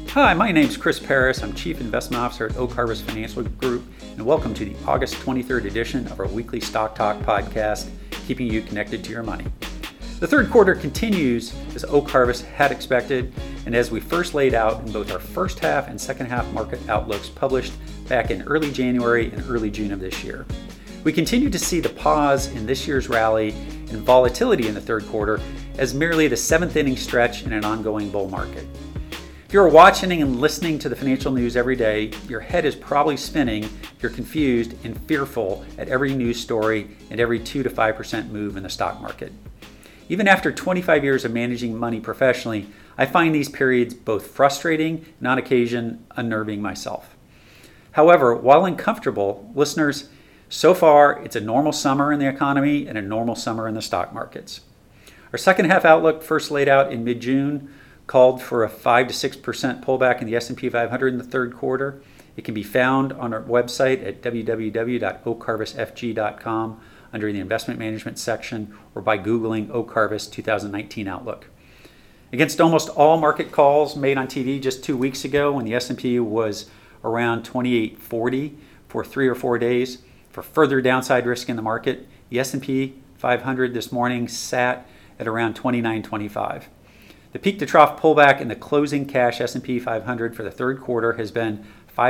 Hi, my name's Chris Paris. I'm Chief Investment Officer at Oak Harvest Financial Group, and welcome to the August 23rd edition of our weekly Stock Talk podcast, keeping you connected to your money. The third quarter continues as Oak Harvest had expected, and as we first laid out in both our first half and second half market outlooks published back in early January and early June of this year. We continue to see the pause in this year's rally and volatility in the third quarter as merely the seventh inning stretch in an ongoing bull market. If you're watching and listening to the financial news every day, your head is probably spinning, you're confused and fearful at every news story and every 2 to 5% move in the stock market. Even after 25 years of managing money professionally, I find these periods both frustrating and on occasion unnerving myself. However, while uncomfortable, listeners, so far it's a normal summer in the economy and a normal summer in the stock markets. Our second half outlook, first laid out in mid-June, called for a 5 to 6% pullback in the S&P 500 in the third quarter. It can be found on our website at www.oakharvestfg.com under the investment management section or by Googling Oak Harvest 2019 Outlook. Against almost all market calls made on TV just 2 weeks ago when the S&P was around 2840 for 3 or 4 days for further downside risk in the market, the S&P 500 this morning sat at around 2925. The peak to trough pullback in the closing cash S&P 500 for the third quarter has been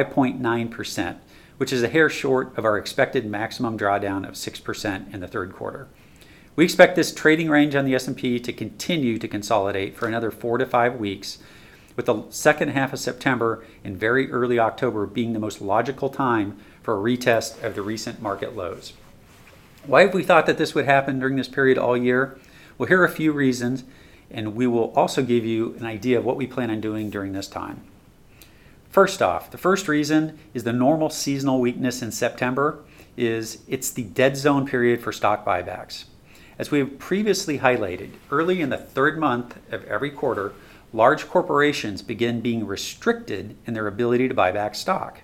5.9%, which is a hair short of our expected maximum drawdown of 6% in the third quarter. We expect this trading range on the S&P to continue to consolidate for another 4 to 5 weeks, with the second half of September and very early October being the most logical time for a retest of the recent market lows. Why have we thought that this would happen during this period all year? Well, here are a few reasons, and we will also give you an idea of what we plan on doing during this time. First off, the first reason is the normal seasonal weakness in September it's the dead zone period for stock buybacks. As we have previously highlighted, early in the third month of every quarter, large corporations begin being restricted in their ability to buy back stock.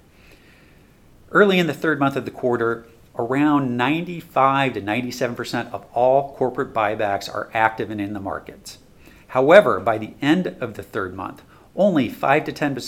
Early in the third month of the quarter, around 95 to 97% of all corporate buybacks are active and in the markets. However, by the end of the third month, only 5 to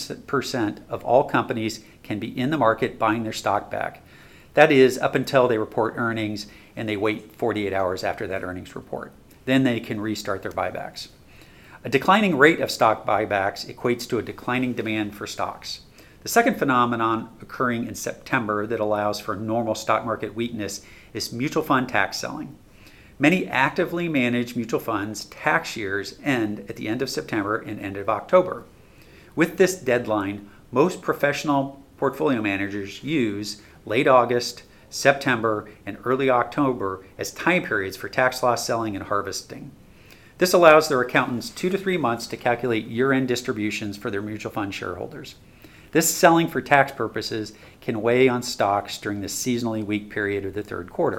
10% of all companies can be in the market buying their stock back. That is up until they report earnings and they wait 48 hours after that earnings report. Then they can restart their buybacks. A declining rate of stock buybacks equates to a declining demand for stocks. The second phenomenon occurring in September that allows for normal stock market weakness is mutual fund tax selling. Many actively managed mutual funds' tax years end at the end of September and end of October. With this deadline, most professional portfolio managers use late August, September, and early October as time periods for tax loss selling and harvesting. This allows their accountants 2 to 3 months to calculate year-end distributions for their mutual fund shareholders. This selling for tax purposes can weigh on stocks during the seasonally weak period of the third quarter.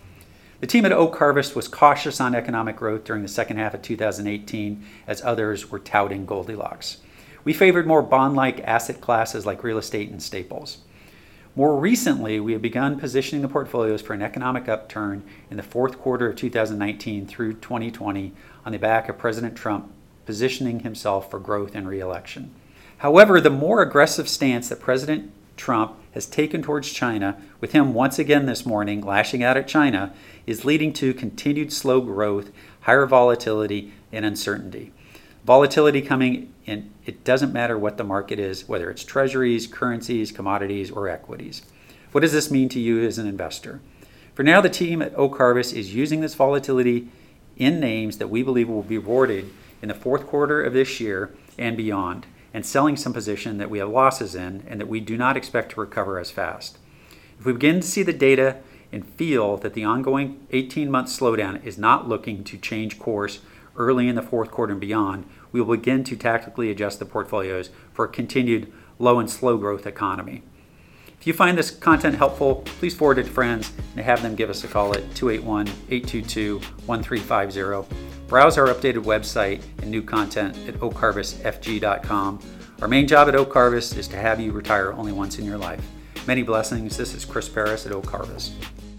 The team at Oak Harvest was cautious on economic growth during the second half of 2018 as others were touting Goldilocks. We favored more bond-like asset classes like real estate and staples. More recently, we have begun positioning the portfolios for an economic upturn in the fourth quarter of 2019 through 2020 on the back of President Trump positioning himself for growth and re-election. However, the more aggressive stance that President Trump has taken towards China, with him once again this morning lashing out at China, is leading to continued slow growth, higher volatility, and uncertainty. Volatility coming in, it doesn't matter what the market is, whether it's treasuries, currencies, commodities, or equities. What does this mean to you as an investor? For now, the team at Oak Harvest is using this volatility in names that we believe will be rewarded in the fourth quarter of this year and beyond, and selling some position that we have losses in and that we do not expect to recover as fast. If we begin to see the data and feel that the ongoing 18-month slowdown is not looking to change course early in the fourth quarter and beyond, we will begin to tactically adjust the portfolios for a continued low and slow growth economy. If you find this content helpful, please forward it to friends and have them give us a call at 281-822-1350. Browse our updated website and new content at oakharvestfg.com. Our main job at Oak Harvest is to have you retire only once in your life. Many blessings. This is Chris Paris at Oak Harvest.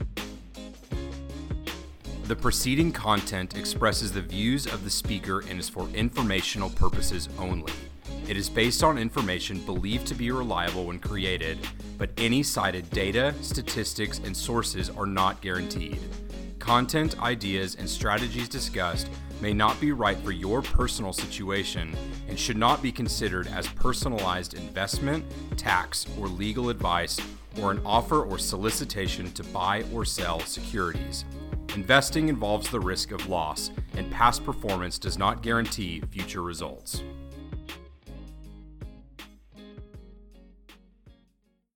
The preceding content expresses the views of the speaker and is for informational purposes only. It is based on information believed to be reliable when created, but any cited data, statistics, and sources are not guaranteed. Content, ideas, and strategies discussed may not be right for your personal situation and should not be considered as personalized investment, tax, or legal advice, or an offer or solicitation to buy or sell securities. Investing involves the risk of loss, and past performance does not guarantee future results.